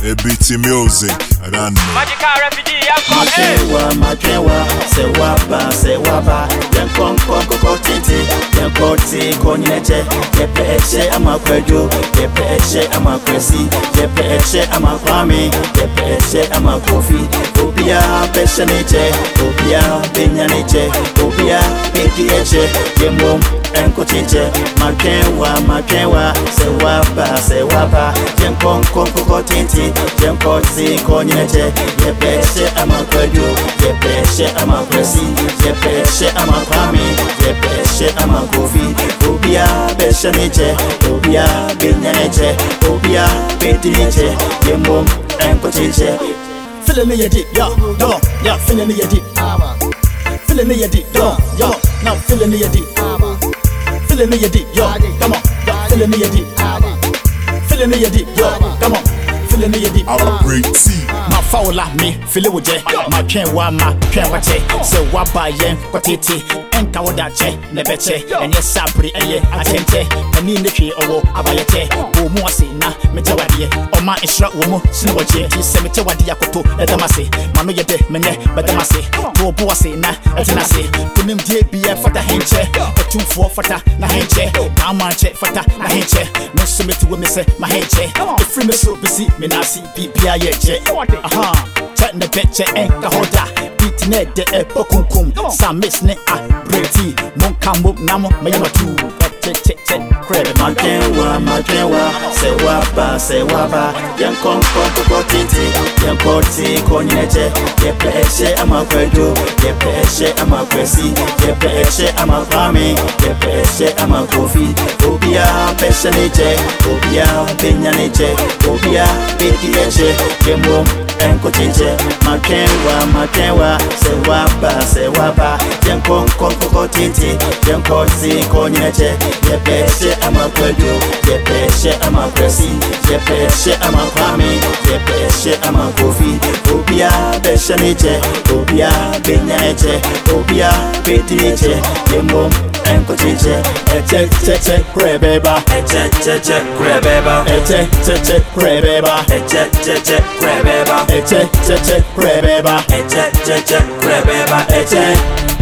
ABT music, I don't know. Magical refugee, Makewa, se waba, Yankon Koko Titi, Yankoti, Konyeche, Yepeche, Amakwejo, Yepeche, Amakwesi, Yepeche, Amakwami, Yepeche, Amakofi, Obia, Peshaneche, Obia, Binyaniche, Obia, Ekiche, Yemo, Enkotiche, Makewa, se waba, Yankon Koko Titi, Yankoti, Konyeche, Yepeche, Amakwejo, Yepeche, Amakwesi, Yepeche, Amakwami, Yepeche, Amakofi, Obia, Peshaneche, Obia, Binyaniche, Obia, Petiniche, Yemo, Enkotiche. Feeling me a deep, yeah, feeling me a deep. Feeling me a deep, yo, now feeling me a deep. Feeling me a deep, yo, come on, yeah, feeling me a deep. Feeling me a deep, yo, come on, feeling me a deep. I'll break tea. My foul me, feel it with je. My train wache. So what by yen, quatiti, and kawadache, nebeche, and yes, sapri, and ye, atente, and in the tree, or abayate, or more say, na, metawadi, or my instruct woman, sinowache, cemetery, yakoto, edamase, mano yede, mene, badamase, or boase, na, etanase, kunim DBF for the henche, or 2-4 fata, na henche, Namanche fata, na henche, no summit to women say, my henche, the free miss busy, menasi, BPI, chat the betche, and kahoda. Net the epokunkum, some miss ne a pretty monkambo namo, mayama two, crab. Makewa, se waba, Yankon Koko Titi, Yankoti, Konyeche, Yepeche, Amakwejo, Yepeche, Amakwesi, Yepeche, Amakwami, Yepeche, Amakofi, Obia, Peshaneche, Obia, Binyaniche, Obia, Ekiche, Yemo, Enkotiche, Makewa, se waba, Yankon Koko Titi, Yankoti, Konyeche, Yepeche, Amakwejo, Yepeche, Amakwesi, Yepeche, Amakwami, Yepeche, Amakofi, Obia, Peshaneche, Obia, Binyaniche, Obia, Petiniche, Yemo, Enkotiche, Eche, Krebeba, Eche, Krebeba, Eche, Krebeba, Eche, Krebeba, Eche, Krebeba, Eche, Krebeba, Eche,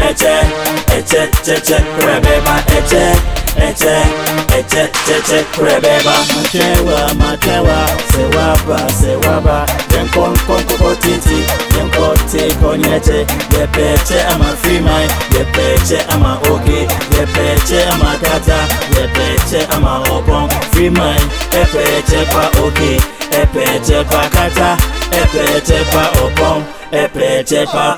Krebeba, Eche, Krebeba. Makewa, se waba, Yankon Koko Titi, Yankoti, Konyeche, Yepeche, ama free mind, Yepeche, ama okay, Yepeche, ama kata, Yepeche, ama open, free mind, Yepeche pa okay, Yepeche pa kata, Yepeche pa open, Yepeche pa.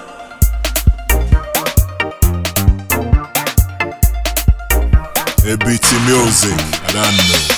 ABT music, I don't know.